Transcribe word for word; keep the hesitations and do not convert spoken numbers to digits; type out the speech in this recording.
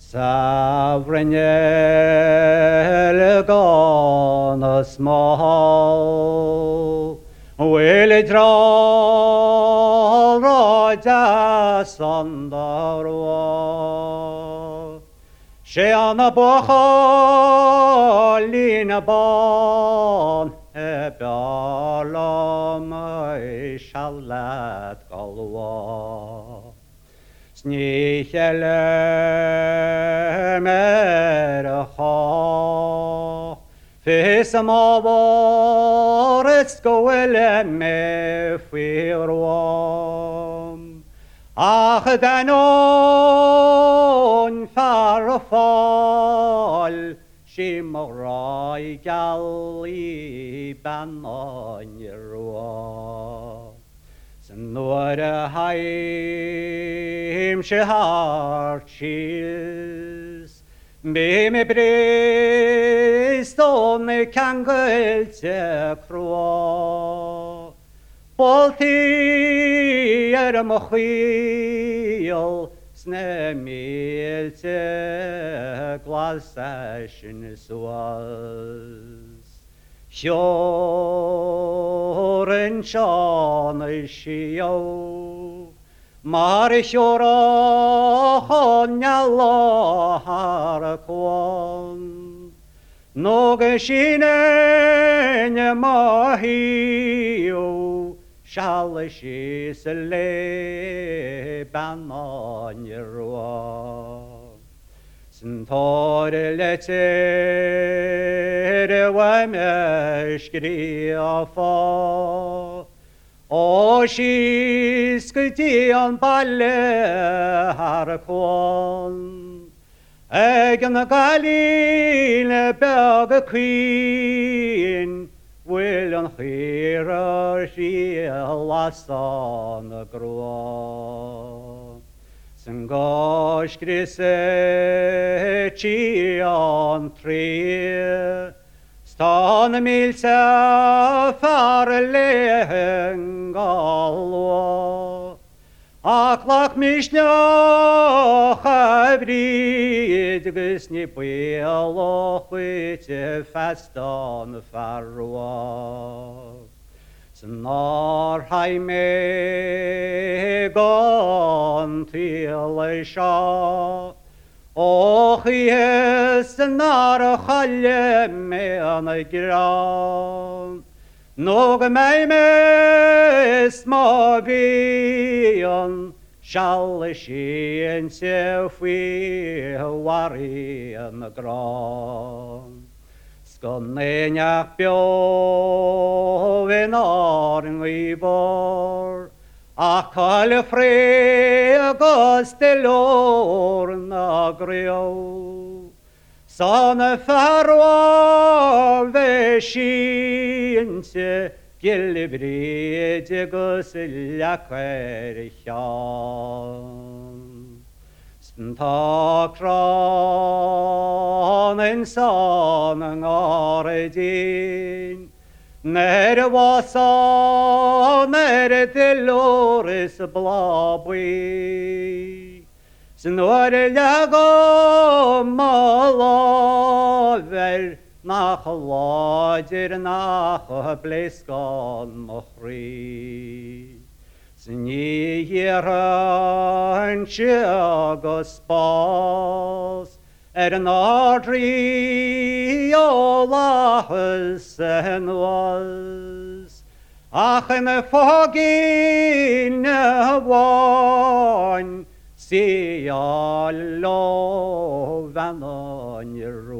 Savrenel small will draw roja sandarwa sheana bocholina bon ebalam shalat galwa Snichele mercha Fisama varetz goele me firwam Ach danon farfal Shimrai gali banon yerwa Nur haim shehar chis Be me brist on kangel te kroa Bolti er mochil Snemil te glasashin suas Sjoren shan shio Mar sjora honjala harkon Någe skinen mahio Shall shisle bananjerua Sentar letter wa meskriafa O skisktian balle harkon Egen galin berg queen Willen hira shilasan grua Sengosh grise chian tri Stan milsa farlehen galwa Aklak mishna chabrid Gysni bwelo chwyte fastan farwa Snar haime gon til sha Och yes nar challe me an gran Nog mig mes ma bian Shall shin se fwi wari an gran Skonnenjak bjoven arn i bor Akal fregos til orna greo Sånne farva veskinse Gjellebrede gusselja kverkjan Ta kranen sanen aredin När vasa när till åres blabui Snor lagom malaver Nach lager nach bliskan mochri Snieren tjagos spas Er nardri Allahsen was Ach en fogin wan Si allo vanan